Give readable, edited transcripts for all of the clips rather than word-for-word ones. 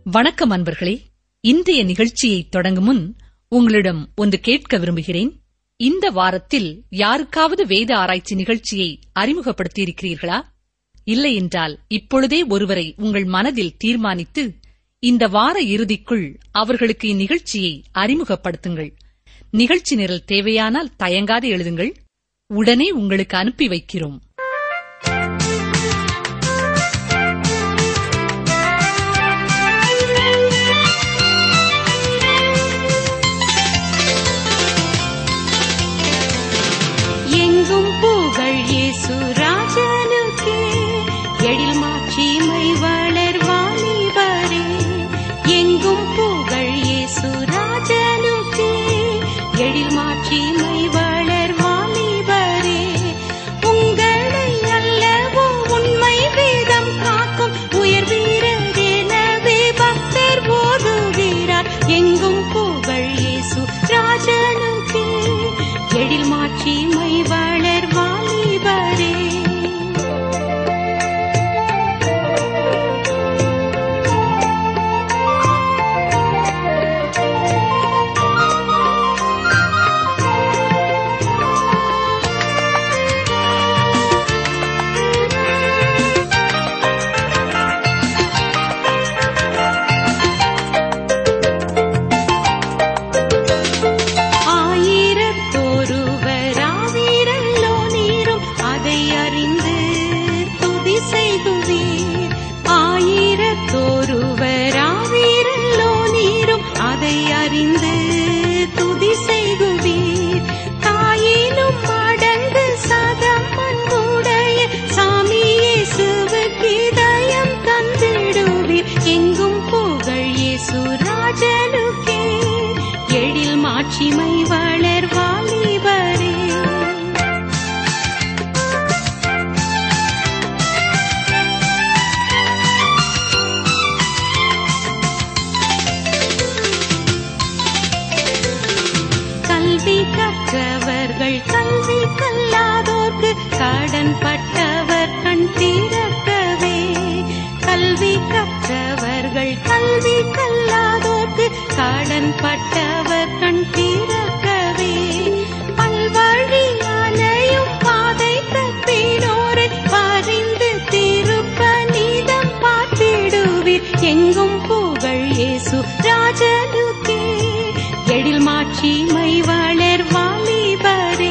வணக்கம் அன்பர்களே. இன்றைய நிகழ்ச்சியை தொடங்கும் முன் உங்களிடம் ஒன்று கேட்க விரும்புகிறேன். இந்த வாரத்தில் யாருக்காவது வேத ஆராய்ச்சி நிகழ்ச்சியை அறிமுகப்படுத்தியிருக்கிறீர்களா? இல்லை என்றால் இப்பொழுதே ஒருவரை உங்கள் மனதில் தீர்மானித்து இந்த வார இறுதிக்குள் அவர்களுக்கு இந்நிகழ்ச்சியை அறிமுகப்படுத்துங்கள். நிகழ்ச்சி நிரல் தேவையானால் தயங்காது எழுதுங்கள். உடனே உங்களுக்கு அனுப்பி வைக்கிறோம். எங்கும் புகழ் இயேசு ராஜனுக்கே, எழில் மாட்சிமை வளர் வாலிபரே. எங்கும் புகழ் இயேசு ராஜனுக்கே, எழில் மாட்சிமை வளர் வாலிபரே. உங்களை அல்லவோ உண்மை வேதம் காக்கும் உயர் வீரரெனவே பக்தர் ஓதுகிறார். எங்கும் புகழ் இயேசு ராஜனுக்கே, எழில் மாட்சிமை வளர் வாலிபரே. மாட்சிமை வளர் வாலிபரே. கல்வி கற்றவர்கள் கல்வி கல்லாதோர்க்கு கடன் பட்டவர் கண் திறக்கவே. கல்வி கற்றவர்கள் கல்வி கல்லாதோர்க்கு கடன் பட்டவர் கண் திறக்கவே. பல்வழி அலையும் பாதை தப்பினோரை பறிந்து திருப்ப நீதம் பார்த்திடுவீர். எங்கும் புகழ் இயேசு ராஜனுக்கே, எழில் மாட்சிமை வளர் வாலிபரே.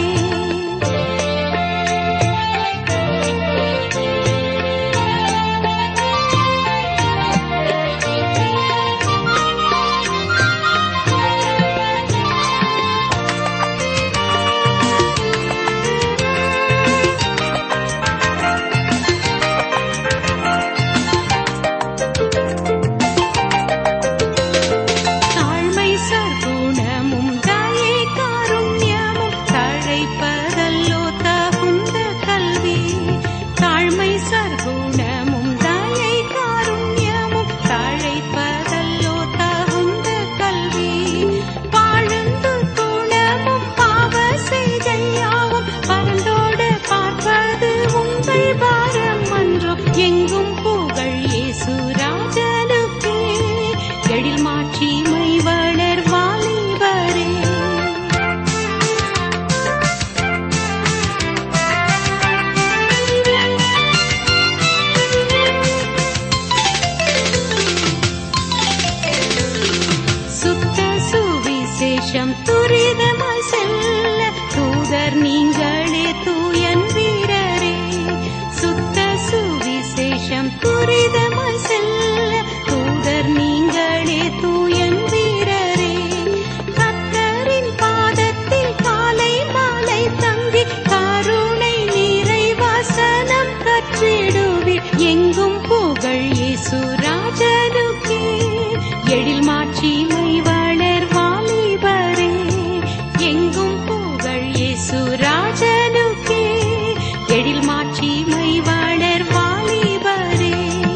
துரிதமாய் செல்ல தூதர் நீங்களே தூயன் வீரரே. சுத்த சுவிசேஷம் துரிதமாய் செல்ல தூதர் நீங்களே தூயன் வீரரே. கர்த்தரின் பாதத்தில் காலை மாலை தங்கி கருணை நிறை வசனம் கற்றிடுவீர். எங்கும் புகழ் இயேசு ராஜனுக்கே, எழில் மாட்சிமை வளர் வாலிபரே. எங்கும் புகழ் இயேசு ராஜனுக்கே, எழில் மாட்சிமை வளர் வாலிபரே.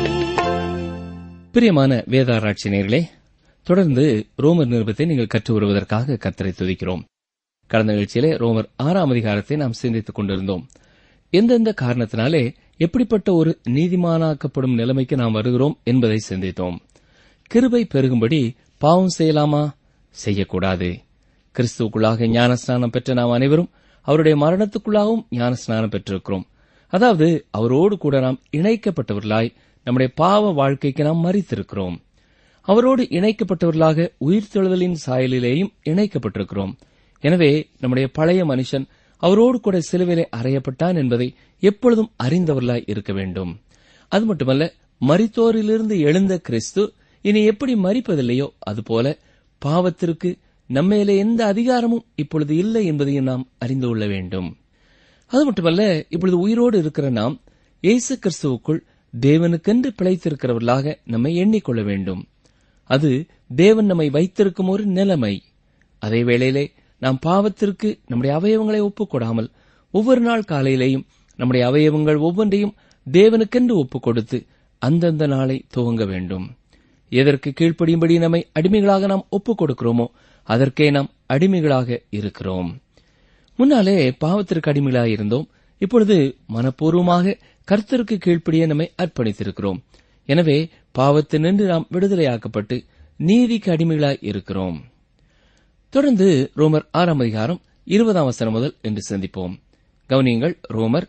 பிரியமான வேதாராய்ச்சி நேயர்களே, தொடர்ந்து ரோமர் நிருபத்தை நீங்கள் கற்று வருவதற்காக கர்த்தரை துதிக்கிறோம். கடந்த நிகழ்ச்சியிலே ரோமர் 6ஆம் அதிகாரத்தை நாம் சிந்தித்துக் கொண்டிருந்தோம். எந்தெந்த காரணத்தினாலே எப்படிப்பட்ட ஒரு நீதிமானாக்கப்படும் நிலைமைக்கு நாம் வருகிறோம் என்பதை சிந்தித்தோம். கிருபை பெருகும்படி பாவம் செய்யலாமா? செய்யக்கூடாது. கிறிஸ்துவுக்குள்ளாக ஞானஸ்நானம் பெற்ற நாம் அனைவரும் அவருடைய மரணத்துக்குள்ளாகவும் ஞானஸ்நானம் பெற்றிருக்கிறோம். அதாவது அவரோடு கூட நாம் இணைக்கப்பட்டவர்களாய் நம்முடைய பாவ வாழ்க்கைக்கு நாம் மரித்திருக்கிறோம். அவரோடு இணைக்கப்பட்டவர்களாக உயிர்த்தெழுதலின் சாயலிலேயும் இணைக்கப்பட்டிருக்கிறோம். எனவே நம்முடைய பழைய மனுஷன் அவரோடு கூட சிலுவையிலே அறையப்பட்டான் என்பதை எப்பொழுதும் அறிந்தவர்களாய் இருக்க வேண்டும். அது மட்டுமல்ல, மரித்தோரிலிருந்து எழுந்த கிறிஸ்து இனி எப்படி மரிப்பதில்லையோ அதுபோல பாவத்திற்கு நம்மேலே எந்த அதிகாரமும் இப்பொழுது இல்லை என்பதையும் நாம் அறிந்து கொள்ள வேண்டும். அது மட்டுமல்ல, இப்பொழுது உயிரோடு இருக்கிற நாம் இயேசு கிறிஸ்துவுக்குள் தேவனுக்கென்று பிழைத்திருக்கிறவர்களாக நம்மை எண்ணிக்கொள்ள வேண்டும். அது தேவன் நம்மை வைத்திருக்கும் ஒரு நிலைமை. அதே வேளையிலே நாம் பாவத்திற்கு நம்முடைய அவயவங்களை ஒப்புக்கொடாமல் ஒவ்வொரு நாள் காலையிலேயும் நம்முடைய அவயவங்கள் ஒவ்வொன்றையும் தேவனுக்கென்று ஒப்புக் கொடுத்து அந்தந்த நாளை துவங்க வேண்டும். எதற்கு கீழ்ப்படியும்படி நம்மை அடிமைகளாக நாம் ஒப்புக் கொடுக்கிறோமோ அதற்கே நாம் அடிமைகளாக இருக்கிறோம். முன்னாலே பாவத்திற்கு அடிமைகளாக இருந்தோம். இப்பொழுது மனப்பூர்வமாக கர்த்தருக்கு கீழ்ப்படிய நம்மை அர்ப்பணித்திருக்கிறோம். எனவே பாவத்தினின்று நாம் விடுதலையாக்கப்பட்டு நீதிக்கு அடிமைகளாய் இருக்கிறோம். தொடர்ந்து ரோமர் 6 அதிகாரம் 20 முதல் என்று சிந்திப்போம். கவனியுங்கள், ரோமர்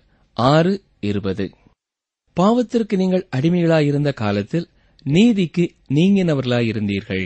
6:20. பாவத்திற்கு நீங்கள் அடிமைகளாயிருந்த காலத்தில் நீதிக்கு நீங்கினவர்களாயிருந்தீர்கள்.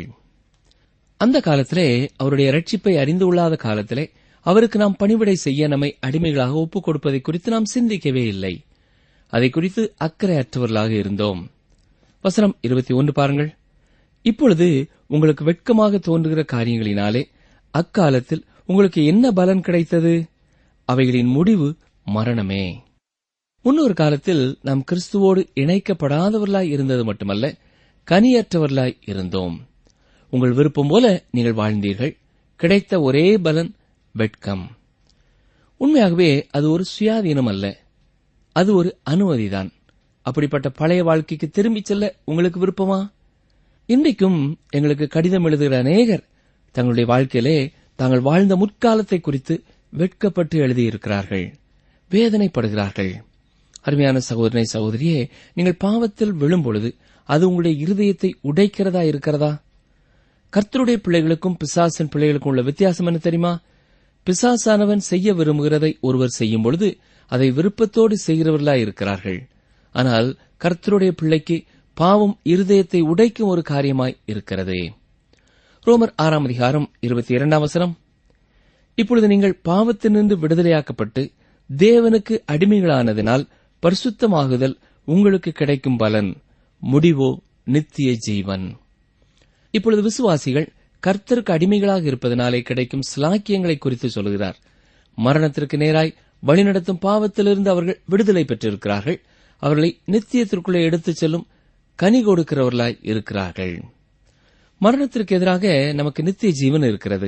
அந்த காலத்திலே, அவருடைய ரட்சிப்பை அறிந்து கொள்ளாத காலத்திலே, அவருக்கு நாம் பணிவிடை செய்ய நம்மை அடிமைகளாக ஒப்புக் கொடுப்பதை குறித்து நாம் சிந்திக்கவே இல்லை. அதை குறித்து அக்கறையற்றவர்களாக இருந்தோம். வசனம் 21 பாருங்கள். இப்பொழுது உங்களுக்கு வெட்கமாக தோன்றுகிற காரியங்களினாலே அக்காலத்தில் உங்களுக்கு என்ன பலன் கிடைத்தது? அவைகளின் முடிவு மரணமே. முன்னொரு காலத்தில் நாம் கிறிஸ்துவோடு இணைக்கப்படாதவர்களாய் இருந்தது மட்டுமல்ல, கனியற்றவர்களாய் இருந்தோம். உங்கள் விருப்பம் போல நீங்கள் வாழ்ந்தீர்கள். கிடைத்த ஒரே பலன் வெட்கம். உண்மையாகவே அது ஒரு சுயாதீனம் அல்ல, அது ஒரு அனுமதிதான். அப்படிப்பட்ட பழைய வாழ்க்கைக்கு திரும்பிச் செல்ல உங்களுக்கு விருப்பமா? இன்றைக்கும் எங்களுக்கு கடிதம் எழுதுகிற அநேகர் தங்களுடைய வாழ்க்கையிலே தாங்கள் வாழ்ந்த முற்காலத்தை குறித்து வெட்கப்பட்டு எழுதியிருக்கிறார்கள், வேதனைப்படுகிறார்கள். அருமையான சகோதரனை, சகோதரியே, நீங்கள் பாவத்தில் விழும்பொழுது அது உங்களுடைய இருதயத்தை உடைக்கிறதா இருக்கிறதா? கர்த்தருடைய பிள்ளைகளுக்கும் பிசாசின் பிள்ளைகளுக்கும் உள்ள வித்தியாசம் என்ன தெரியுமா? பிசாசானவன் செய்ய விரும்புகிறதை ஒருவர் செய்யும் பொழுது அதை விருப்பத்தோடு செய்கிறவர்களாய் இருக்கிறார்கள். ஆனால் கர்த்தருடைய பிள்ளைக்கு பாவம் இருதயத்தை உடைக்கும் ஒரு காரியமாய் இருக்கிறது. ரோமர் 6 அதிகாரம் 22 இப்பொழுது நீங்கள் பாவத்தினின்று விடுதலையாக்கப்பட்டு தேவனுக்கு அடிமைகளானதினால் பரிசுத்தமாகுதல் உங்களுக்கு கிடைக்கும் பலன், முடிவோ நித்திய ஜீவன். இப்பொழுது விசுவாசிகள் கர்த்தருக்கு அடிமைகளாக இருப்பதனாலே கிடைக்கும் சிலாக்கியங்களை குறித்து சொல்கிறார். மரணத்திற்கு நேராய் வழிநடத்தும் பாவத்திலிருந்து அவர்கள் விடுதலை பெற்றிருக்கிறார்கள். அவர்களை நித்தியத்திற்குள்ளே எடுத்துச் செல்லும் கனி கொடுக்கிறவர்களாய் இருக்கிறார்கள். மரணத்திற்கு எதிராக நமக்கு நித்திய ஜீவன் இருக்கிறது.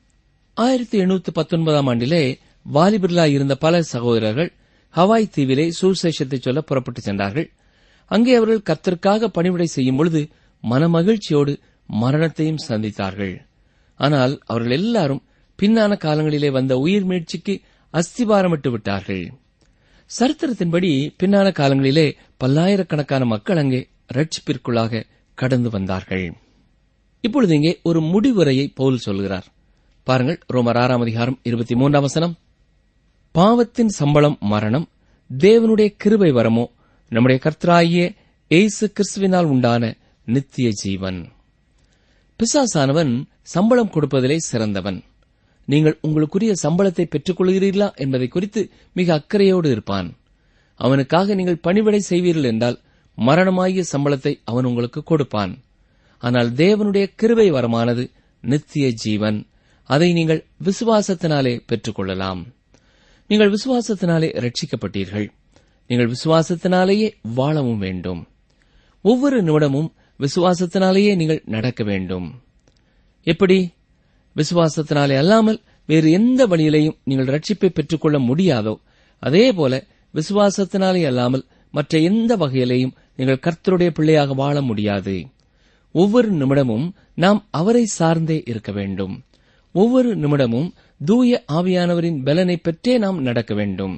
1819 ஆண்டிலே வாலிபர்களாய் இருந்த பல சகோதரர்கள் ஹவாய் தீவிலே சுவிசேஷத்தை சொல்ல புறப்பட்டு சென்றார்கள். அங்கே அவர்கள் கர்த்தருக்காக பணிவிடை செய்யும் பொழுது மனமகிழ்ச்சியோடு மரணத்தையும் சந்தித்தார்கள். ஆனால் அவர்கள் எல்லாரும் பின்னான காலங்களிலே வந்த உயிர் மீட்சிக்கு அஸ்திபாரமிட்டு விட்டார்கள். சரித்திரத்தின்படி பின்னான காலங்களிலே பல்லாயிரக்கணக்கான மக்கள் அங்கே ரட்சிப்பிற்குள்ளாக கடந்து வந்தார்கள். இப்பொழுது இங்கே ஒரு முடிவுரையை பவுல் சொல்கிறார். பாருங்கள், ரோமர் 6 அதிகாரம் 23 பாவத்தின் சம்பளம் மரணம், தேவனுடைய கிருபை வரமோ நம்முடைய கர்த்தராகிய இயேசு கிறிஸ்துவினால் உண்டான நித்திய ஜீவன். பிசாசானவன் சம்பளம் கொடுப்பதிலே சிறந்தவன். நீங்கள் உங்களுக்குரிய சம்பளத்தை பெற்றுக் கொள்கிறீர்களா என்பதை குறித்து மிக அக்கறையோடு இருப்பான். அவனுக்காக நீங்கள் பணிவிடை செய்வீர்கள் என்றால் மரணமாகிய சம்பளத்தை அவன் உங்களுக்கு கொடுப்பான். ஆனால் தேவனுடைய கிருபை வரமானது நித்திய ஜீவன். அதை நீங்கள் விசுவாசத்தினாலே பெற்றுக் கொள்ளலாம். நீங்கள் விசுவாசத்தினாலே ரட்சிக்கப்பட்டீர்கள். நீங்கள் விசுவாசத்தினாலேயே வாழவும் வேண்டும். ஒவ்வொரு நிமிடமும் விசுவாசத்தினாலேயே நீங்கள் நடக்க வேண்டும். எப்படி? விசுவாசத்தினாலே அல்லாமல் வேறு எந்த வழியிலையும் நீங்கள் ரட்சிப்பை பெற்றுக்கொள்ள முடியாதோ அதேபோல விசுவாசத்தினாலே அல்லாமல் மற்ற எந்த வகையிலையும் நீங்கள் கர்த்தருடைய பிள்ளையாக வாழ முடியாது. ஒவ்வொரு நிமிடமும் நாம் அவரை சார்ந்தே இருக்க வேண்டும். ஒவ்வொரு நிமிடமும் தூய ஆவியானவரின் பலனை பெற்றே நாம் நடக்க வேண்டும்.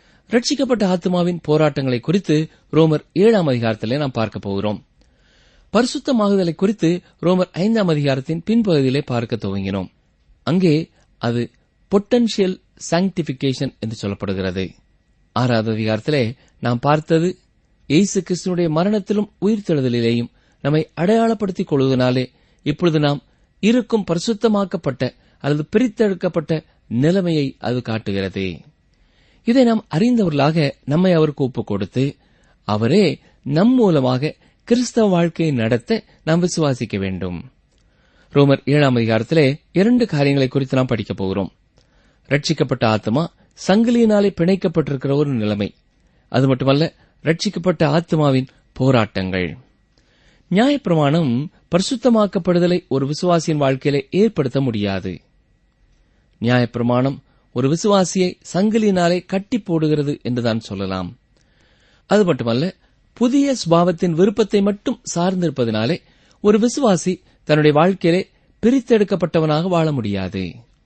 ரட்சிக்கப்பட்ட ஆத்மாவின் போராட்டங்களை குறித்து ரோமர் 7 அதிகாரத்திலே நாம் பார்க்க போகிறோம். பரிசுத்தமாகுதலை குறித்து ரோமர் 5ஆம் அதிகாரத்தின் பின்பகுதியிலே பார்க்க துவங்கினோம். அங்கே அது பொட்டன்ஷியல் சாங்டிபிகேஷன் என்று சொல்லப்படுகிறது. 6வது அதிகாரத்திலே நாம் பார்த்தது இயேசு கிறிஸ்துவினுடைய மரணத்திலும் உயிர்த்தெழுதலிலேயும் நம்மை அடையாளப்படுத்திக் கொள்வதனாலே இப்பொழுது நாம் இருக்கும் பரிசுத்தமாக்கப்பட்ட அல்லது பிரித்தெடுக்கப்பட்ட நிலைமையை அது காட்டுகிறது. இதை நாம் அறிந்தவர்களாக நம்மை அவருக்கு ஒப்புக் கொடுத்து அவரே நம் மூலமாக கிறிஸ்தவ வாழ்க்கையை நடத்த நாம் விசுவாசிக்க வேண்டும். ரோமர் 7ஆம் அதிகாரத்திலே 2 காரியங்களை குறித்து நாம் படிக்கப் போகிறோம். ரட்சிக்கப்பட்ட ஆத்மா சங்கிலியினாலே பிணைக்கப்பட்டிருக்கிற ஒரு நிலைமை, அது மட்டுமல்ல ரட்சிக்கப்பட்ட ஆத்மாவின் போராட்டங்கள். நியாயப்பிரமாணம் பரிசுத்தமாக்கப்படுதலை ஒரு விசுவாசியின் வாழ்க்கையிலே ஏற்படுத்த முடியாது. நியாயப்பிரமாணம் ஒரு விசுவாசியை சங்கிலியினாலே கட்டி போடுகிறது என்றுதான் சொல்லலாம். அது மட்டுமல்ல, புதிய சுபாவத்தின் விருப்பத்தை மட்டும் சார்ந்திருப்பதனாலே ஒரு விசுவாசி தன்னுடைய வாழ்க்கையிலே பிரித்தெடுக்கப்பட்டவனாக வாழ முடியாது.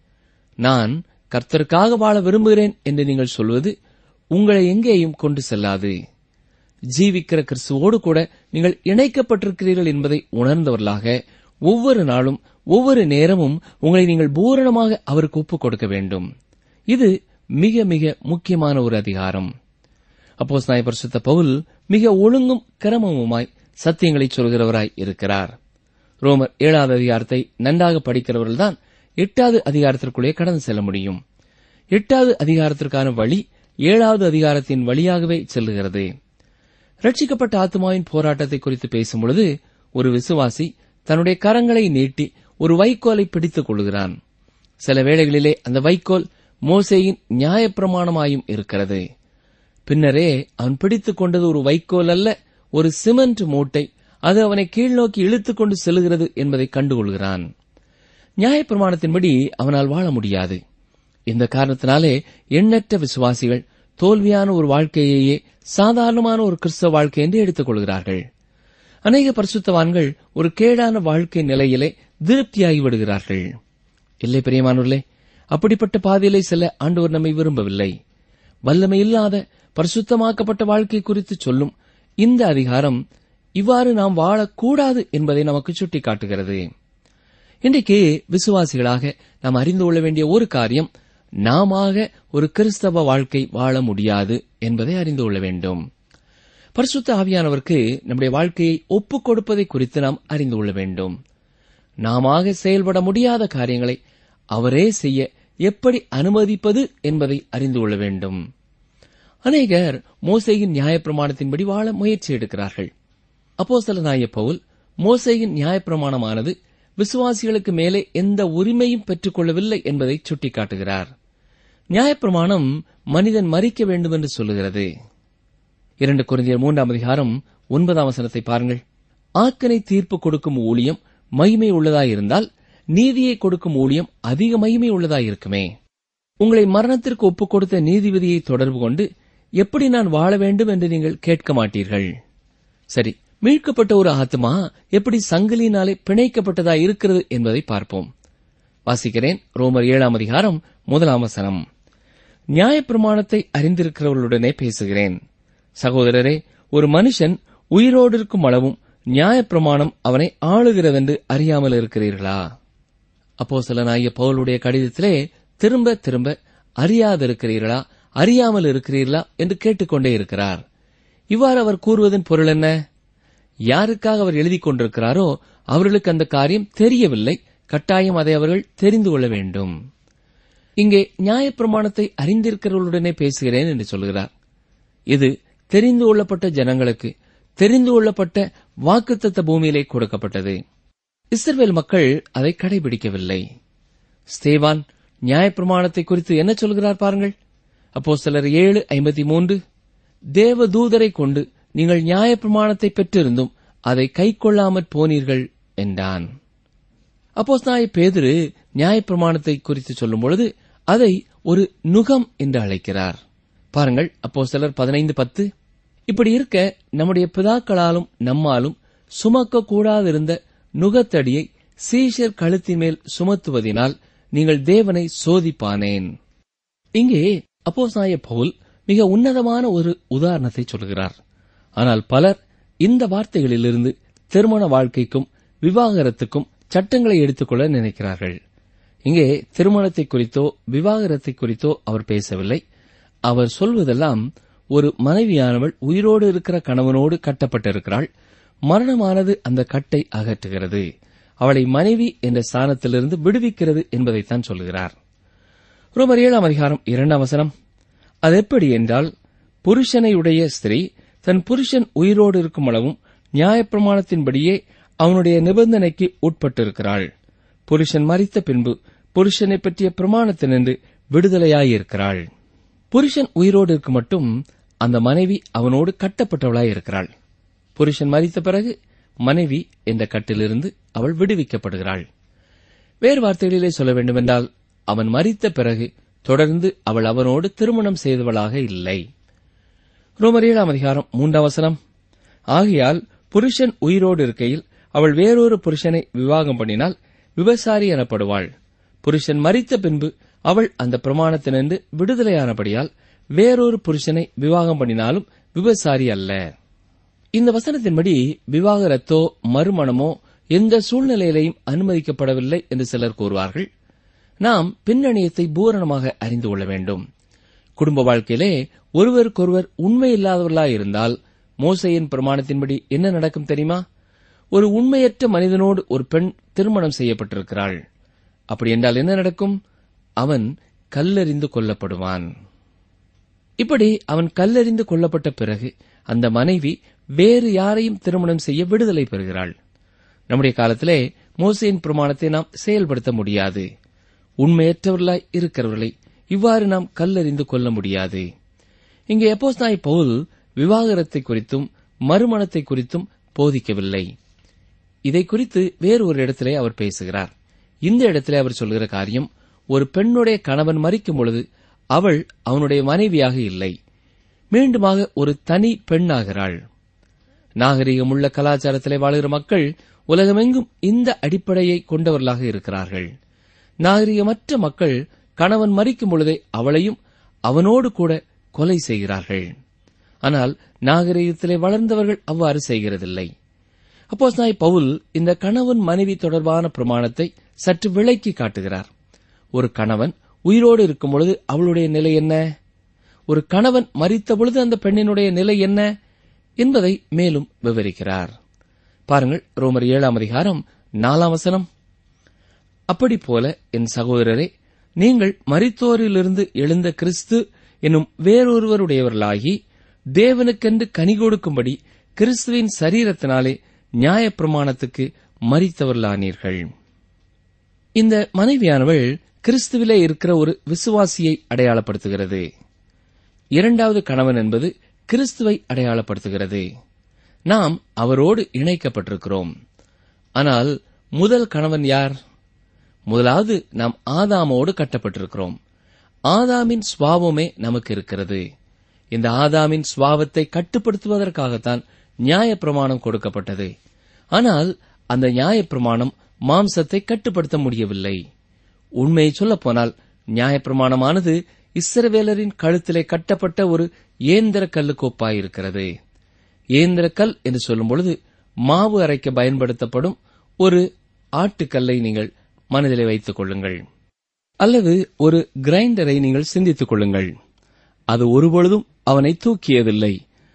நான் கர்த்தருக்காக வாழ விரும்புகிறேன் என்று நீங்கள் சொல்வது உங்களை எங்கேயும் கொண்டு செல்லாது. ஜீவிக்கிற கிறிஸ்துவோடு கூட நீங்கள் இணைக்கப்பட்டிருக்கிறீர்கள் என்பதை உணர்ந்தவர்களாக ஒவ்வொரு நாளும் ஒவ்வொரு நேரமும் உங்களை நீங்கள் பூரணமாக அவருக்கு ஒப்புக் கொடுக்க வேண்டும். இது மிக மிக முக்கியமான ஒரு அதிகாரம். அப்போஸ்தலனாகிய பரிசுத்த பவுல் மிக ஒழுங்கும் கிரமமுமாய் சத்தியங்களை சொல்கிறவராய் இருக்கிறார். ரோமர் 7வது அதிகாரத்தை நன்றாக படிக்கிறவர்கள்தான் 8வது அதிகாரத்திற்குள்ளே கடந்து செல்ல முடியும். 8வது அதிகாரத்திற்கான வழி 7வது அதிகாரத்தின் வழியாகவே செல்லுகிறது. ரட்சிக்கப்பட்ட ஆத்மாவின் போராட்டத்தை குறித்து பேசும்பொழுது ஒரு விசுவாசி தன்னுடைய கரங்களை நீட்டி ஒரு வைக்கோலை பிடித்துக் கொள்கிறான். சில வேளைகளிலே அந்த வைக்கோல் மோசேயின் நியாயப்பிரமாணமாயும் இருக்கிறது. பின்னரே அவன் பிடித்துக் கொண்டது ஒரு வைக்கோல் அல்ல, ஒரு சிமெண்ட் மூட்டை. அது அவனை கீழ்நோக்கி இழுத்துக் கொண்டு செல்கிறது என்பதை கண்டுகொள்கிறான். நியாயப்பிரமாணத்தின்படி அவனால் வாழ முடியாது. இந்த காரணத்தினாலே எண்ணற்ற விசுவாசிகள் தோல்வியான ஒரு வாழ்க்கையையே சாதாரணமான ஒரு கிறிஸ்தவ வாழ்க்கை என்று எடுத்துக் கொள்கிறார்கள். அநேக பரிசுத்தவான்கள் ஒரு கேடான வாழ்க்கை நிலையிலே திருப்தியாகி விடுகிறார்கள். இல்லை பிரியமானவர்களே, அப்படிப்பட்ட பாதையிலே செல்ல ஆண்டவர் நம்மை விரும்பவில்லை. வல்லமையில்லாத பரிசுத்தமாக்கப்பட்ட வாழ்க்கை குறித்து சொல்லும் இந்த அதிகாரம் இவ்வாறு நாம் வாழக்கூடாது என்பதை நமக்கு சுட்டிக்காட்டுகிறது. இன்றைக்கு விசுவாசிகளாக நாம் அறிந்து கொள்ள வேண்டிய ஒரு காரியம், நாம ஒரு கிறிஸ்தவ வாழ்க்கை வாழ முடியாது என்பதை அறிந்து கொள்ள வேண்டும். பரிசுத்த ஆவியானவருக்கு நம்முடைய வாழ்க்கையை ஒப்புக் கொடுப்பதை குறித்து நாம் அறிந்து கொள்ள வேண்டும். நாம செயல்பட முடியாத காரியங்களை அவரே செய்ய எப்படி அனுமதிப்பது என்பதை அறிந்து கொள்ள வேண்டும். அநேகர் மோசேயின் நியாயப்பிரமாணத்தின்படி வாழ முயற்சி எடுக்கிறார்கள். அப்போஸ்தலனாகிய பவுல் மோசேயின் நியாயப்பிரமாணமானது விசுவாசிகளுக்கு மேலே எந்த உரிமையும் பெற்றுக் கொள்ளவில்லை என்பதை சுட்டிக்காட்டுகிறார். நியாயப்பிரமாணம் மனிதன் மரிக்க வேண்டும் என்று சொல்லுகிறது. 2 கொரிந்தியர் 3ஆம் அதிகாரம் 9ஆம் வசனத்தை பாருங்கள். ஆக்கனை தீர்ப்பு கொடுக்கும் ஊழியம் மகிமை உள்ளதாயிருந்தால் நீதியை கொடுக்கும் ஊழியம் அதிக மகிமை உள்ளதாயிருக்குமே. உங்களை மரணத்திற்கு ஒப்புக் கொடுத்த நீதிபதியை தொடர்பு கொண்டு எப்படி நான் வாழ வேண்டும் என்று நீங்கள் கேட்க மாட்டீர்கள். சரி, மீட்கப்பட்ட ஒரு ஆத்மா எப்படி சங்கிலியினாலே பிணைக்கப்பட்டதா இருக்கிறது என்பதை பார்ப்போம். வாசிக்கிறேன். ரோமர் 7ஆம் அதிகாரம் 1ஆம் வசனம். நியாயப்பிரமாணத்தை அறிந்திருக்கிறவர்களுடனே பேசுகிறேன். சகோதரரே, ஒரு மனுஷன் உயிரோடு இருக்கும் அளவும் நியாயப்பிரமாணம் அவனை ஆளுகிறதென்று அறியாமல் இருக்கிறீர்களா? அப்போஸ்தலனாகிய பவுலுடைய கடிதத்திலே திரும்ப திரும்ப அறியாதிருக்கிறீர்களா, அறியாமல் இருக்கிறீர்களா என்று கேட்டுக்கொண்டே இருக்கிறார். இவ்வாறு அவர் கூறுவதன் பொருள் என்ன? யாருக்காக அவர் எழுதிக் கொண்டிருக்கிறாரோ அவர்களுக்கு அந்த காரியம் தெரியவில்லை. கட்டாயம் அதை அவர்கள் தெரிந்து கொள்ள வேண்டும். இங்கே நியாயப்பிரமாணத்தை அறிந்திருக்கிறவர்களுடனே பேசுகிறேன் என்று சொல்கிறார். இது தெரிந்து கொள்ளப்பட்ட ஜனங்களுக்கு, தெரிந்து கொள்ளப்பட்ட வாக்குத்தத்த பூமியிலே கொடுக்கப்பட்டது. இஸ்ரவேல் மக்கள் அதை கடைபிடிக்கவில்லை. ஸ்தேவான் நியாயப்பிரமாணத்தை குறித்து என்ன சொல்கிறார் பாருங்கள். அப்போஸ்தலர் 7:53, தேவதூதரை கொண்டு நீங்கள் நியாயப்பிரமாணத்தை பெற்றிருந்தும் அதை கைக்கொள்ளாமற் போனீர்கள் என்றான். அப்போஸ்தலனாகிய பேதுரு நியாயப்பிரமாணத்தை குறித்து சொல்லும் பொழுது அதை ஒரு நுகம் என்று அழைக்கிறார். பாருங்கள், அப்போஸ்தலர் 15:10. இப்படி இருக்க நம்முடைய பிதாக்களாலும் நம்மாலும் சுமக்க கூடாதிருந்த நுகத்தடியை சீஷர் கழுத்தின் மேல் சுமத்துவதினால் நீங்கள் தேவனை சோதிப்பானேன். இங்கே அப்போஸ்தலனாகிய பவுல் மிக உன்னதமான ஒரு உதாரணத்தை சொல்கிறார். ஆனால் பலர் இந்த வார்த்தைகளிலிருந்து திருமண வாழ்க்கைக்கும் விவாகரத்துக்கும் சட்டங்களை எடுத்துக்கொள்ள நினைக்கிறார்கள். இங்கே திருமணத்தை குறித்தோ விவாகரத்தை குறித்தோ அவர் பேசவில்லை. அவர் சொல்வதெல்லாம் ஒரு மனைவியானவள் உயிரோடு இருக்கிற கணவனோடு கட்டப்பட்டிருக்கிறாள். மரணமானது அந்த கட்டை அகற்றுகிறது, அவளை மனைவி என்ற ஸ்தானத்திலிருந்து விடுவிக்கிறது என்பதைத்தான் சொல்கிறார். ரோமர் 7:2 அது எப்படி என்றால், புருஷனையுடைய ஸ்திரீ தன் புருஷன் உயிரோடு இருக்கும் அளவும் நியாயப்பிரமாணத்தின்படியே அவனுடைய நிபந்தனைக்கு உட்பட்டிருக்கிறாள். புருஷன் மரித்த பின்பு புருஷனை பற்றிய பிரமாணத்தினின்று விடுதலையாயிருக்கிறாள். புருஷன் உயிரோடு இருக்கும் மட்டும் அந்த மனைவி அவனோடு கட்டப்பட்டவளாயிருக்கிறாள். புருஷன் மரித்த பிறகு மனைவி என்ற கட்டிலிருந்து அவள் விடுவிக்கப்படுகிறாள். வேறு வார்த்தைகளிலே சொல்ல வேண்டுமென்றால், அவன் மரித்த பிறகு தொடர்ந்து அவள் அவனோடு திருமணம் செய்தவளாக இல்லை. ரோமர் 7:3 ஆகையால் புருஷன் உயிரோடு இருக்கையில் அவள் வேறொரு புருஷனை விவாகம் பண்ணினால் விபசாரி எனப்படுவாள். புருஷன் மரித்த பின்பு அவள் அந்த பிரமாணத்தினின்று விடுதலையானபடியால் வேறொரு புருஷனை விவாகம் பண்ணினாலும் விபசாரி அல்ல. இந்த வசனத்தின்படி விவாகரத்தோ மறுமணமோ எந்த சூழ்நிலையிலையும் அனுமதிக்கப்படவில்லை என்று சிலர் கூறுவார்கள். நாம் பின்னணியத்தை பூரணமாக அறிந்து கொள்ள வேண்டும். குடும்ப வாழ்க்கையிலே ஒருவருக்கொருவர் உண்மையில்லாதவர்களாயிருந்தால் மோசேயின் பிரமாணத்தின்படி என்ன நடக்கும் தெரியுமா? ஒரு உண்மையற்ற மனிதனோடு ஒரு பெண் திருமணம் செய்யப்பட்டிருக்கிறாள். அப்படி என்றால் என்ன நடக்கும்? அவன் கல்லெறிந்து கொல்லப்படுவான். இப்படி அவன் கல்லெறிந்து கொல்லப்பட்ட பிறகு அந்த மனைவி வேறு யாரையும் திருமணம் செய்ய விடுதலை பெறுகிறாள். நம்முடைய காலத்திலே மோசேயின் பிரமாணத்தை நாம் செயல்படுத்த முடியாது. உண்மையற்றவர்களாய் இருக்கிறவர்களை இவ்வாறு நாம் கல்லெறிந்து கொள்ள முடியாது. இங்கே அப்போஸ்தலனாகிய பவுல் விவாகரத்தை குறித்தும் மறுமணத்தை குறித்தும் போதிக்கவில்லை. இதை குறித்து வேறு ஒரு இடத்திலே அவர் பேசுகிறார். இந்த இடத்திலே அவர் சொல்கிற காரியம், ஒரு பெண்ணுடைய கணவன் மரிக்கும் பொழுது அவள் அவனுடைய மனைவியாக இல்லை, மீண்டுமாக ஒரு தனி பெண்ணாகிறாள். நாகரிகமுள்ள கலாச்சாரத்திலே வாழுகிற மக்கள் உலகமெங்கும் இந்த அடிப்படையை கொண்டவர்களாக இருக்கிறார்கள். நாகரிகமற்ற மக்கள் கணவன் மரிக்கும் பொழுதே அவளையும் அவனோடு கூட கொலை செய்கிறார்கள். ஆனால் நாகரிகத்திலே வளர்ந்தவர்கள் அவ்வாறு செய்கிறதில்லை. அப்போஸ்தலனாகிய பவுல் இந்த கணவன் மனைவி தொடர்பான பிரமாணத்தை சற்று விளக்கி காட்டுகிறார். ஒரு கணவன் உயிரோடு இருக்கும் பொழுது அவளுடைய நிலை என்ன, ஒரு கணவன் மரித்த பொழுது அந்த பெண்ணினுடைய நிலை என்ன என்பதை மேலும் விவரிக்கிறார். பாருங்கள், ரோமர் 7:4 அப்படி போல என் சகோதரரே, நீங்கள் மரித்தோரிலிருந்து எழுந்த கிறிஸ்து என்னும் வேறொருவருடையவர்களாகி தேவனுக்கென்று கனி கொடுக்கும்படி கிறிஸ்துவின் சரீரத்தினாலே நியாயப்பிரமாணத்துக்கு மரித்தவர்களானீர்கள். இந்த மனைவியானவள் கிறிஸ்துவிலே இருக்கிற ஒரு விசுவாசியை அடையாளப்படுத்துகிறது. இரண்டாவது கணவன் என்பது கிறிஸ்துவை அடையாளப்படுத்துகிறது. நாம் அவரோடு இணைக்கப்பட்டிருக்கிறோம். ஆனால் முதல் கணவன் யார்? முதலாவது நாம் ஆதாமோடு கட்டப்பட்டிருக்கிறோம். ஆதாமின் சுவாவமே நமக்கு இருக்கிறது. இந்த ஆதாமின் சுவாவத்தை கட்டுப்படுத்துவதற்காகத்தான் நியாயப்பிரமாணம் கொடுக்கப்பட்டது. ஆனால் அந்த நியாயப்பிரமாணம் மாம்சத்தை கட்டுப்படுத்த முடியவில்லை. உண்மையை சொல்லப்போனால் நியாயப்பிரமாணமானது இஸ்ரவேலரின் கழுத்திலே கட்டப்பட்ட ஒரு ஏந்திர கல்லுக்கு ஒப்பாயிருக்கிறது. ஏந்திர கல் என்று சொல்லும் பொழுது மாவு அரைக்க பயன்படுத்தப்படும் ஒரு ஆட்டுக்கல்லை நீங்கள் மனதிலே வைத்துக் கொள்ளுங்கள், அல்லது ஒரு கிரைண்டரை நீங்கள் சிந்தித்துக் கொள்ளுங்கள். அது ஒருபொழுதும் அவனை தூக்கியதில்லை.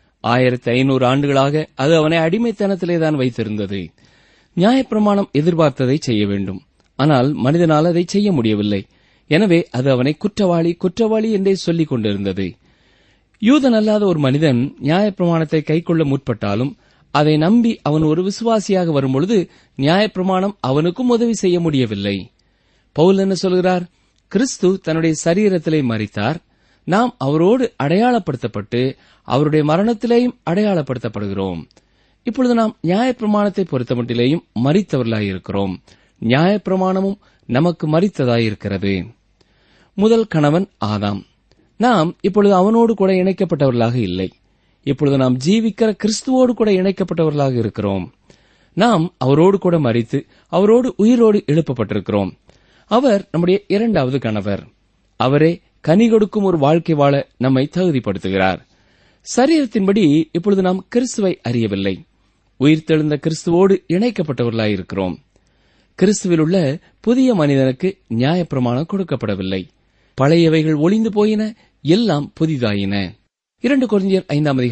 1500 ஆண்டுகளாக அது அவனை அடிமைத்தனத்திலேதான் வைத்திருந்தது. நியாயப்பிரமாணம் எதிர்பார்த்ததை செய்ய வேண்டும், ஆனால் மனிதனால் அதை செய்ய முடியவில்லை. எனவே அது அவனை குற்றவாளி குற்றவாளி என்றே சொல்லிக் கொண்டிருந்தது. யூதன் அல்லாத ஒரு மனிதன் நியாயப்பிரமாணத்தை கைக்கொள்ள முற்பட்டாலும் அதை நம்பி அவன் ஒரு விசுவாசியாக வரும்பொழுது நியாயப்பிரமாணம் அவனுக்கும் உதவி செய்ய முடியவில்லை. பவுல் என்ன சொல்கிறார்? கிறிஸ்து தன்னுடைய சரீரத்திலே மரித்தார். நாம் அவரோடு அடையாளப்படுத்தப்பட்டு அவருடைய மரணத்திலேயும் அடையாளப்படுத்தப்படுகிறோம். இப்பொழுது நாம் நியாயப்பிரமாணத்தை பொறுத்தமட்டிலேயும் மரித்தவர்களாயிருக்கிறோம். நியாயப்பிரமாணமும் நமக்கு மரித்ததாயிருக்கிறது. முதல் கணவன் ஆதாம். நாம் இப்பொழுது அவனோடு கூட இணைக்கப்பட்டவர்களாக இல்லை. இப்பொழுது நாம் ஜீவிக்கிற கிறிஸ்துவோடு கூட இணைக்கப்பட்டவர்களாக இருக்கிறோம். நாம் அவரோடு கூட மரித்து அவரோடு உயிரோடு எழுப்பப்பட்டிருக்கிறோம். அவர் நம்முடைய இரண்டாவது கணவர். அவரே கனி கொடுக்கும் ஒரு வாழ்க்கை வாழ நம்மை தகுதிப்படுத்துகிறார். சரீரத்தின்படி இப்பொழுது நாம் கிறிஸ்துவை அறியவில்லை. உயிர்த்தெழுந்த கிறிஸ்துவோடு இணைக்கப்பட்டவர்களாயிருக்கிறோம். கிறிஸ்துவில் உள்ள புதிய மனிதனுக்கு நியாயப்பிரமாணம் கொடுக்கப்படவில்லை. பழையவைகள் ஒளிந்து போயின, எல்லாம் புதிதாயின. 2 கொரிந்தியர்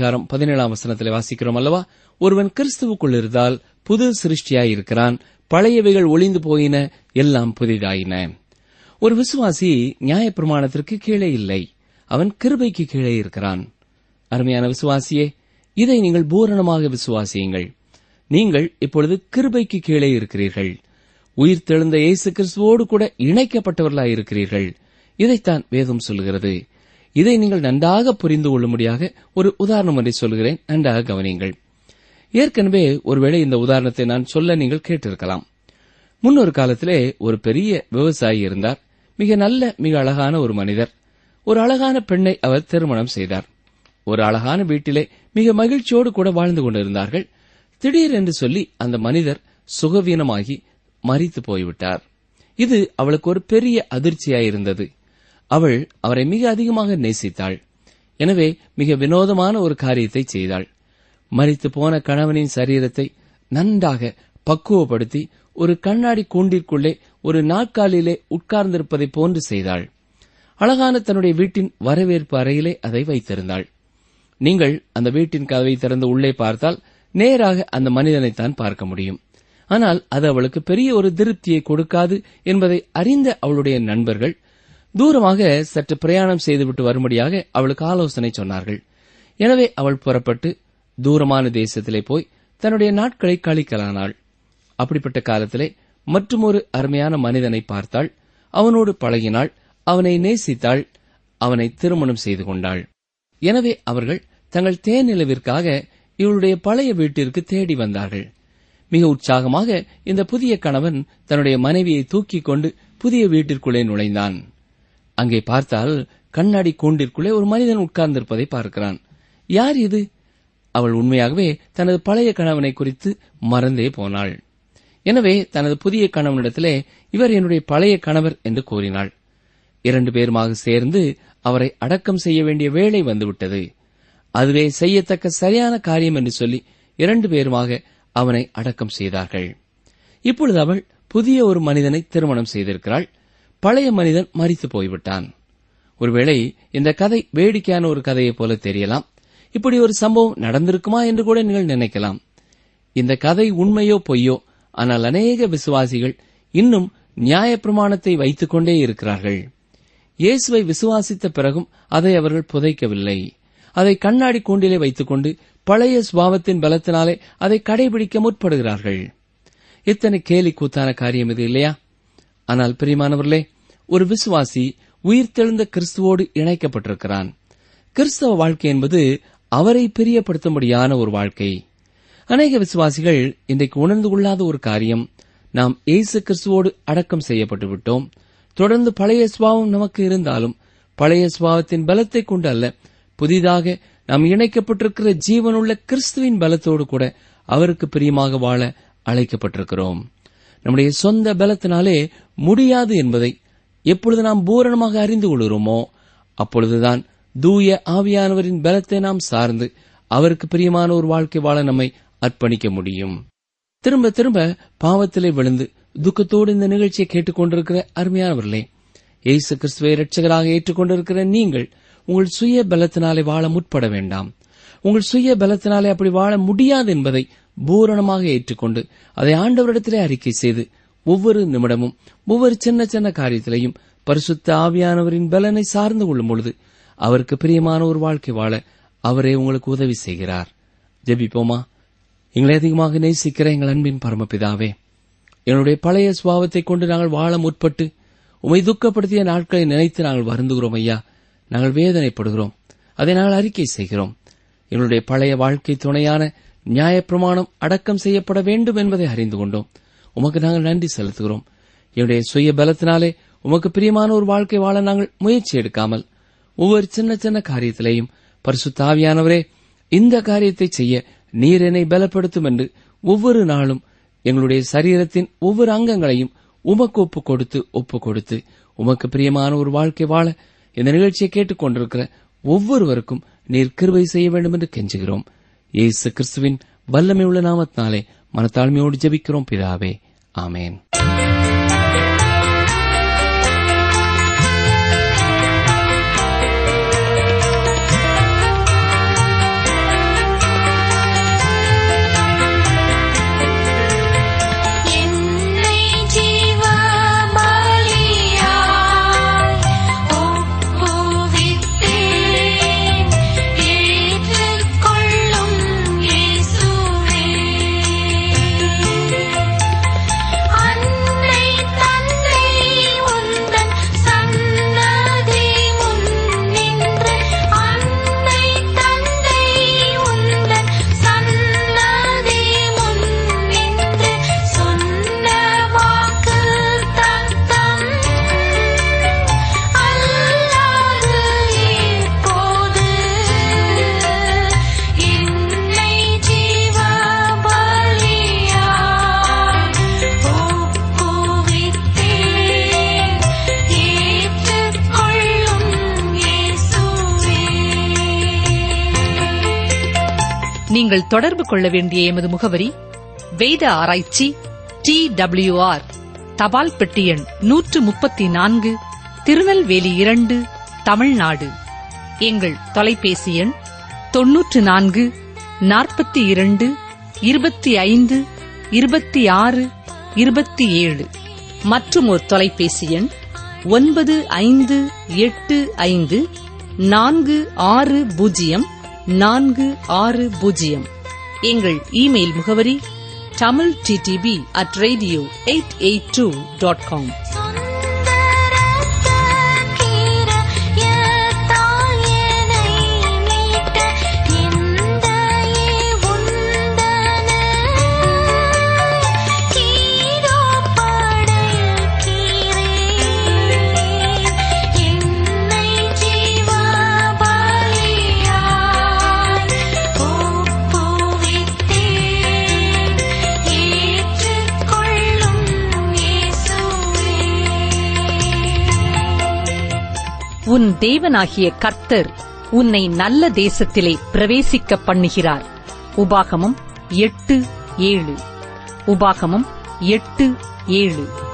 5:17 வாசிக்கிறோம் அல்லவா? ஒருவன் கிறிஸ்துவுக்குள் இருந்தால் புது சிருஷ்டியாயிருக்கிறான், பழையவைகள் ஒளிந்து போயின, எல்லாம் புதிதாயின. ஒரு விசுவாசி நியாயப்பிரமாணத்திற்கு கீழே இல்லை, அவன் கிருபைக்கு கீழே இருக்கிறான். அருமையான விசுவாசியே, இதை நீங்கள் பூரணமாக விசுவாசியுங்கள். நீங்கள் இப்பொழுது கிருபைக்கு கீழே இருக்கிறீர்கள். உயிர்த்தெழுந்த இயேசு கிறிஸ்துவோடு கூட இணைக்கப்பட்டவர்களாயிருக்கிறீர்கள். இதைத்தான் வேதம் சொல்கிறது. இதை நீங்கள் நன்றாக புரிந்து கொள்ளும்படியாக ஒரு உதாரணம் ஒன்றை சொல்கிறேன், நன்றாக கவனியுங்கள். ஏற்கனவே ஒருவேளை இந்த உதாரணத்தை நான் சொல்ல நீங்கள் கேட்டிருக்கலாம். முன்னொரு காலத்திலே ஒரு பெரிய விவசாயி இருந்தார். மிக நல்ல, மிக அழகான ஒரு மனிதர். ஒரு அழகான பெண்ணை அவர் திருமணம் செய்தார். ஒரு அழகான வீட்டிலே மிக மகிழ்ச்சியோடு கூட வாழ்ந்து கொண்டிருந்தார்கள். திடீரென்று சொல்லி அந்த மனிதர் சுகவீனமாகி மரித்து போய்விட்டார். இது அவளுக்கு ஒரு பெரிய அதிர்ச்சியாயிருந்தது. அவள் அவரை மிக அதிகமாக நேசித்தாள். எனவே மிக வினோதமான ஒரு காரியத்தை செய்தாள். மரித்து போன கணவனின் சரீரத்தை நன்றாக பக்குவப்படுத்தி ஒரு கண்ணாடி கூண்டிற்குள்ளே ஒரு நாற்காலியிலே உட்கார்ந்திருப்பதை போன்று செய்தாள். அழகான தன்னுடைய வீட்டின் வரவேற்பு அறையிலே அதை வைத்திருந்தாள். நீங்கள் அந்த வீட்டின் கதவை திறந்து உள்ளே பார்த்தால் நேராக அந்த மனிதனைத்தான் பார்க்க முடியும். ஆனால் அது அவளுக்கு பெரிய ஒரு திருப்தியை கொடுக்காது என்பதை அறிந்த அவளுடைய நண்பர்கள் தூரமாக சற்று பிரயாணம் செய்துவிட்டு வரும்படியாக அவளுக்கு ஆலோசனை சொன்னார்கள். எனவே அவள் புறப்பட்டு தூரமான தேசத்திலே போய் தன்னுடைய நாட்களை கழிக்கலானாள். அப்படிப்பட்ட காலத்திலே மற்றுமொரு அருமையான மனிதனை பார்த்தாள். அவனோடு பழகினாள், அவனை நேசித்தாள், அவனை திருமணம் செய்து கொண்டாள். எனவே அவர்கள் தங்கள் தேனிலவிற்காக இவளுடைய பழைய வீட்டிற்கு தேடி வந்தார்கள். மிக உற்சாகமாக இந்த புதிய கணவன் தன்னுடைய மனைவியை தூக்கிக் கொண்டு புதிய வீட்டிற்குள்ளே நுழைந்தான். அங்கே பார்த்தால் கண்ணாடி கூண்டிற்குள்ளே ஒரு மனிதன் உட்கார்ந்திருப்பதை பார்க்கிறான். யார் இது? அவள் உண்மையாகவே தனது பழைய கணவனை குறித்து மறந்தே போனாள். எனவே தனது புதிய கணவனிடத்திலே இவர் என்னுடைய பழைய கணவர் என்று கூறினாள். 2 பேருமாக சேர்ந்து அவரை அடக்கம் செய்ய வேண்டிய வேளை வந்துவிட்டது. அதுவே செய்யத்தக்க சரியான காரியம் என்று சொல்லி 2 பேருமாக அவனை அடக்கம் செய்தார்கள். இப்பொழுது அவள் புதிய ஒரு மனிதனை திருமணம் செய்திருக்கிறாள். பழைய மனிதன் மரித்து போய்விட்டான். ஒருவேளை இந்த கதை வேடிக்கையான ஒரு கதையைப் போல தெரியலாம். இப்படி ஒரு சம்பவம் நடந்திருக்குமா என்று கூட நீங்கள் நினைக்கலாம். இந்த கதை உண்மையோ பொய்யோ, ஆனால் அநேக விசுவாசிகள் இன்னும் நியாயப்பிரமாணத்தை வைத்துக் கொண்டே இருக்கிறார்கள். இயேசுவை விசுவாசித்த பிறகும் அதை அவர்கள் புதைக்கவில்லை. அதை கண்ணாடி கூண்டிலே வைத்துக் கொண்டு பழைய சுபாவத்தின் பலத்தினாலே அதை கடைபிடிக்க முற்படுகிறார்கள். எத்தனை கேலி கூத்தான காரியம் இது இல்லையா? ஆனால் பிரியமானவர்களே, ஒரு விசுவாசி உயிர்த்தெழுந்த கிறிஸ்துவோடு இணைக்கப்பட்டிருக்கிறான். கிறிஸ்தவ வாழ்க்கை என்பது அவரை பிரியப்படுத்தும்படியான ஒரு வாழ்க்கை. அநேக விசுவாசிகள் இன்றைக்கு உணர்ந்து கொள்ளாத ஒரு காரியம், நாம் இயேசு கிறிஸ்துவோடு அடக்கம் செய்யப்பட்டு விட்டோம். தொடர்ந்து பழைய சுபாவம் நமக்கு இருந்தாலும் பழைய சுபாவத்தின் பலத்தை கொண்டு அல்ல, புதிதாக நாம் இணைக்கப்பட்டிருக்கிற ஜீவனுள்ள கிறிஸ்துவின் பலத்தோடு கூட அவருக்கு பிரியமாக வாழ அழைக்கப்பட்டிருக்கிறோம். நம்முடைய சொந்த பலத்தினாலே முடியாது என்பதை எப்பொழுது நாம் பூரணமாக அறிந்து கொள்கிறோமோ அப்பொழுதுதான் தூய ஆவியானவரின் பலத்தை நாம் சார்ந்து அவருக்கு பிரியமான ஒரு வாழ்க்கை வாழ நம்மை அர்ப்பணிக்க முடியும். திரும்ப திரும்ப பாவத்திலே விழுந்து துக்கத்தோடு இந்த நிகழ்ச்சியை கேட்டுக்கொண்டிருக்கிற அருமையானவர்களே, இயேசு கிறிஸ்துவை இரட்சகராக ஏற்றுக்கொண்டிருக்கிற நீங்கள் உங்கள் சுய பலத்தினாலே வாழ முற்பட வேண்டாம். உங்கள் சுய பலத்தினாலே அப்படி வாழ முடியாது என்பதை பூரணமாக ஏற்றுக்கொண்டு அதை ஆண்டவரிடத்திலே அறிக்கை செய்து ஒவ்வொரு நிமிடமும் ஒவ்வொரு சின்ன சின்ன காரியத்திலையும் பரிசுத்த ஆவியானவரின் பலனை சார்ந்து கொள்ளும் பொழுது அவருக்கு பிரியமான ஒரு வாழ்க்கை வாழ அவரே உங்களுக்கு உதவி செய்கிறார். ஜெபிப்போமா. எங்களை அதிகமாக நேசிக்கிற எங்கள் அன்பின் பரமபிதாவே, எங்களுடைய பழைய சுபாவத்தை கொண்டு நாங்கள் வாழ முற்பட்டு உம்மை துக்கப்படுத்திய நாட்களை நினைத்து நாங்கள் வருந்துகிறோம் ஐயா. நாங்கள் வேதனைப்படுகிறோம். அதை நாங்கள் அறிக்கை செய்கிறோம். எங்களுடைய பழைய வாழ்க்கை துணையான நியாயப்பிரமாணம் அடக்கம் செய்யப்பட வேண்டும் என்பதை அறிந்து கொண்டோம். உமக்கு நாங்கள் நன்றி செலுத்துகிறோம். என்னுடைய சுய பலத்தினாலே உமக்கு பிரியமான ஒரு வாழ்க்கை வாழ நாங்கள் முயற்சி எடுக்காமல் ஒவ்வொரு சின்ன சின்ன காரியத்திலேயும் பரிசுத்த ஆவியானவரே, இந்த காரியத்தை செய்ய நீர் என்னை பலப்படுத்தும் என்று ஒவ்வொரு நாளும் எங்களுடைய சரீரத்தின் ஒவ்வொரு அங்கங்களையும் உமக்கு ஒப்பு கொடுத்து உமக்கு பிரியமான ஒரு வாழ்க்கை வாழ இந்த நிகழ்ச்சியை கேட்டுக் கொண்டிருக்கிற ஒவ்வொருவருக்கும் நீர் கிருபை செய்ய வேண்டும் என்று கெஞ்சுகிறோம். இயேசு கிறிஸ்துவின் வல்லமையுள்ள நாமத்தினாலே மனத்தாழ்மையோடு ஜெபிக்கிறோம் பிதாவே, ஆமேன். நீங்கள் தொடர்பு கொள்ள வேண்டிய எமது முகவரி: வேத ஆராய்ச்சி, TWR, தபால் பெட்டி எண் 134, திருநெல்வேலி 2, தமிழ்நாடு. எங்கள் தொலைபேசி எண் 94 42 25 26 27. மற்றும் ஒரு தொலைபேசி எண் 9585 460 460. எங்கள் இமெயில் முகவரி tamilttb@radio882.com. உன் தேவனாகிய கர்த்தர் உன்னை நல்ல தேசத்திலே பிரவேசிக்க பண்ணுகிறார். உபாகமம் 8:7. உபாகமம் 8:7.